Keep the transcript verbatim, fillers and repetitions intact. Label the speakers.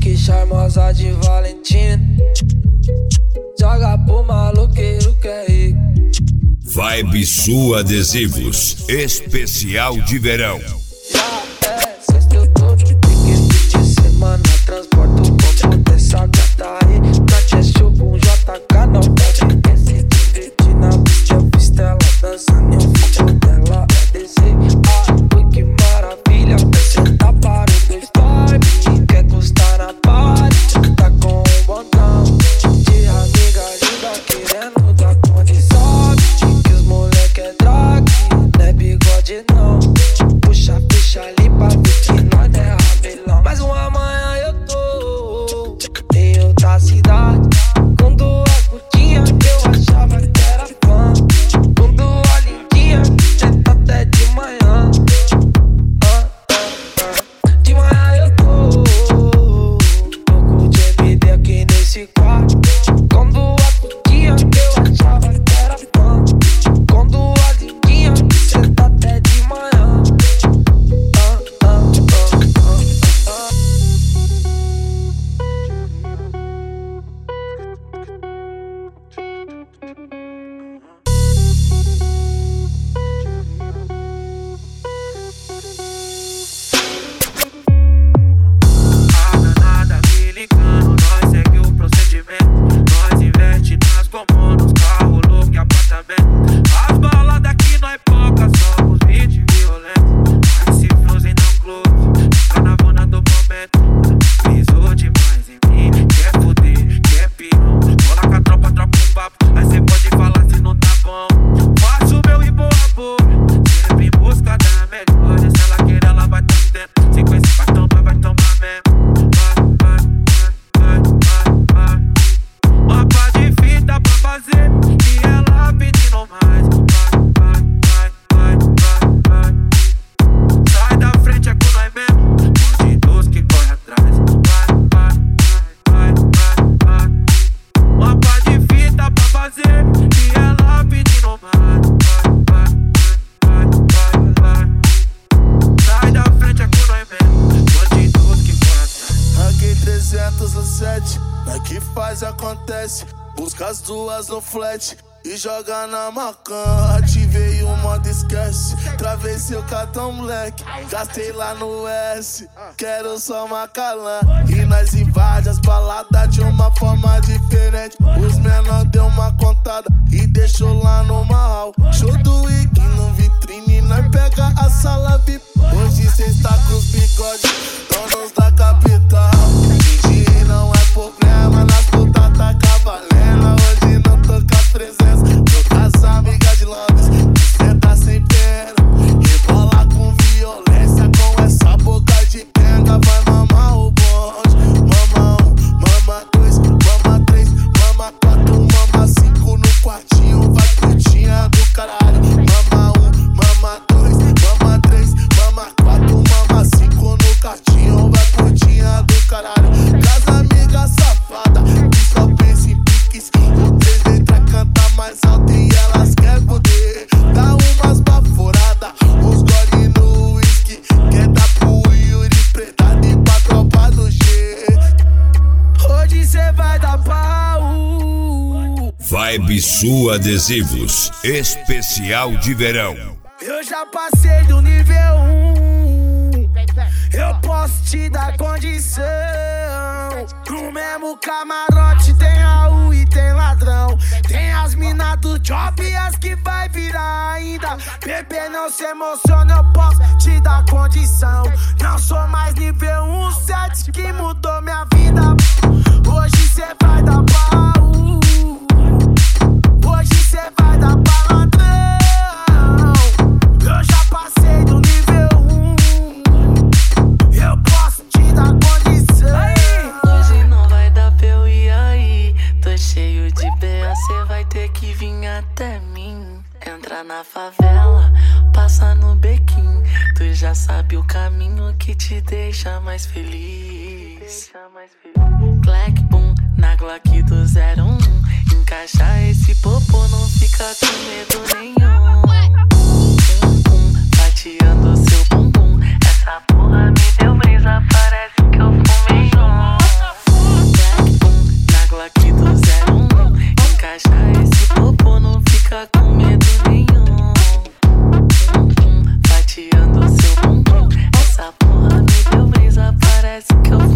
Speaker 1: pique charmosa de Valentina. Joga pro maloqueiro que é rico.
Speaker 2: Vibe Sul Adesivos, especial de verão.
Speaker 1: Já é sexta, eu tô de pique de semana. Transporto o combo dessa gata aí. Tati é show com J K, não pode quer se divertir na pista. Eu visto ela dançando e o vídeo dela é descer. Ah, ui, que maravilha, quer sentar para os dois vibe. Quer gostar na party, tá com um botão de amiga linda querendo dar condição. Que os moleque é drag, não é bigode não. Puxa a ficha ali pra ver que nós é rabelão. Mais uma manhã eu tô em outra cidade, com duas putinhas que eu achava que era fã. Com duas lindinhas que senta até de manhã. ah, ah, ah. De manhã eu tô louco de M D aqui nesse quarto, com duas putinhas que eu achava que era fã. Com duas lindinhas que senta até de manhã. ah, ah, ah, ah, ah.
Speaker 3: A danada me ligando, nós segue o procedimento. Nós investe nas comunas, carro, louco e apartamento. As baladas aqui nós foca, somos vinte violentos. Mas se frozen não close, fica na bona do momento. Pisou demais em mim, quer foder, quer pirão. Cola com a tropa, troca um papo, aí cê pode falar se não tá bom. Faço meu e boa boa, sempre em busca da melhor. Se ela quer, ela vai ter tempo. Se conhecer, vai tomar, vai tomar mesmo. Vai, vai, vai, vai, vai. Uma pá de fita pra fazer e ela pedindo mais. Vai, vai, vai, vai, vai, vai. Sai da frente, é com nós mesmo. Bandidos que corre atrás. Vai, vai, vai, vai, vai. Uma pá de fita pra fazer e ela pedindo mais. Vai, vai, vai, vai, vai. Sai da frente, é com nós mesmo. Bandidos que corre atrás.
Speaker 4: Aqui trezentos e sete, daqui faz acontece. Busca as duas no flat e joga na macan. Ativei o modo esquece, travei seu cartão moleque. Gastei lá no S, quero só Macalã. E nós invade as baladas de uma forma diferente. Os menor deu uma contada e deixou lá no mal. Show do Wiki no vitrine, nós pega a sala V I P. Hoje cê está com os bigodes, donos da capital. Mentir não é problema, nas putas tá cavalendo. Hoje não tô com as presenças, tô com as amigas de Londres. Cê tá sem pena, rebola com violência. Com essa boca de pega, vai mamar o bonde. Mama um, mama dois, mama três, mama quatro, mama cinco no quartinho. Vai putinha do caralho. Mama um, mama dois, mama três, mama quatro, mama cinco no quartinho. Vai putinha do caralho. Casa amiga safada, que só pensa em piques. O três letras canta mais alto e elas querem poder. Dá umas baforadas, uns gole no whisky. Quer dar pro Yuri pretado e pra tropa do G. Hoje cê vai dar pau.
Speaker 2: Vibe Sul Adesivos, especial de verão.
Speaker 4: Eu já passei do nível um, eu posso te dar condição. No mesmo camarote tem Raul e tem ladrão. Tem as minas do job e as que vai virar ainda. Bebê, não se emociona, eu posso te dar condição. Não sou mais nível um, sete que mudou minha vida. Hoje cê vai dar pau. Hoje cê vai dar pau, ladrão. Eu já passei do nível um, eu posso te dar condição.
Speaker 5: Hoje não vai dar pra eu ir aí. Tô cheio de B A, cê vai ter que vir até mim. Entra na favela, passa no bequim. Tu já sabe o caminho que te deixa mais feliz. Clack, boom, na Glock do zero um. Encaixa esse popô, não fica com medo nenhum. Pum, pum, fatiando seu bumbum. Essa porra me deu brisa, parece que eu fumei um. esquece que eu